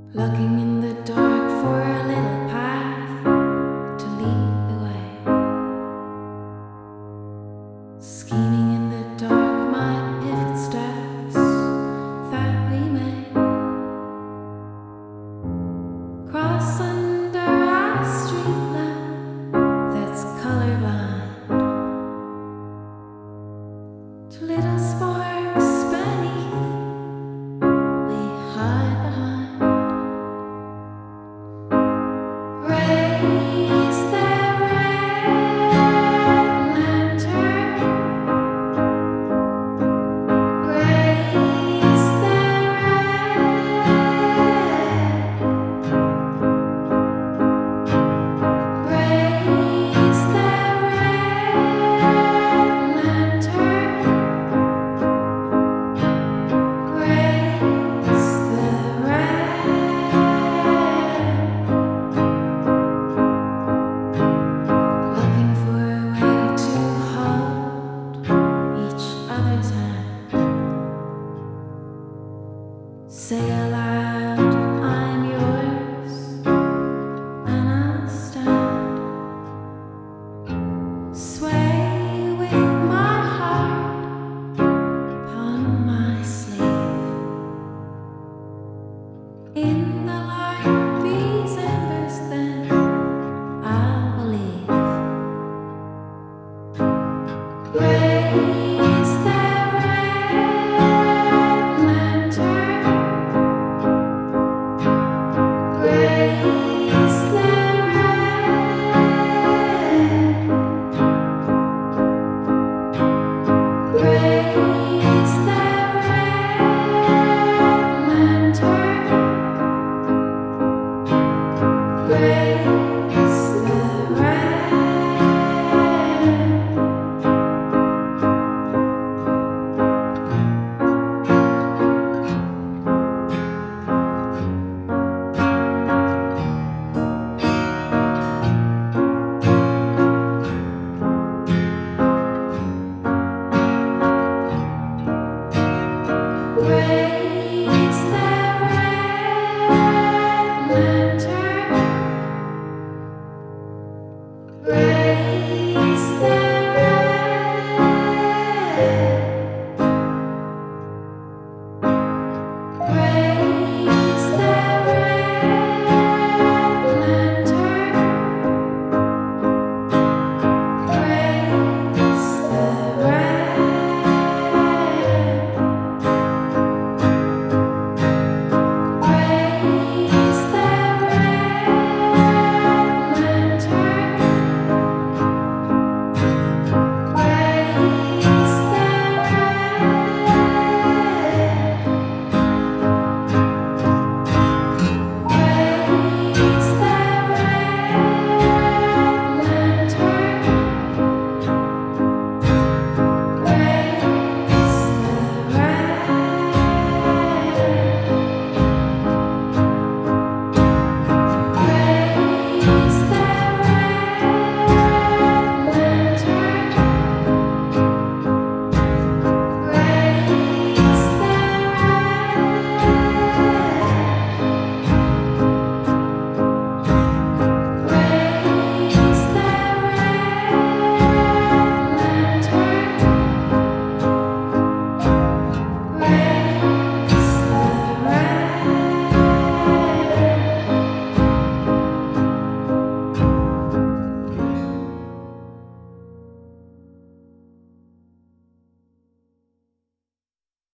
Looking in the dark for a little path to lead the way. Scheming in the dark, my pivot steps that we made. Cross under a street lamp that's colorblind. To little sparks beneath we hide behind. Raise their red lantern. Raise their red. Raise their red lantern. Raise the red. Looking for a way to hold each other's hand. Say aloud, I'm yours, and I'll stand. Sway with my heart upon my sleeve. In the light, these embers, then I'll believe. Raise their red lantern. Raise their red. Raise their red lantern. Raise the red. Raise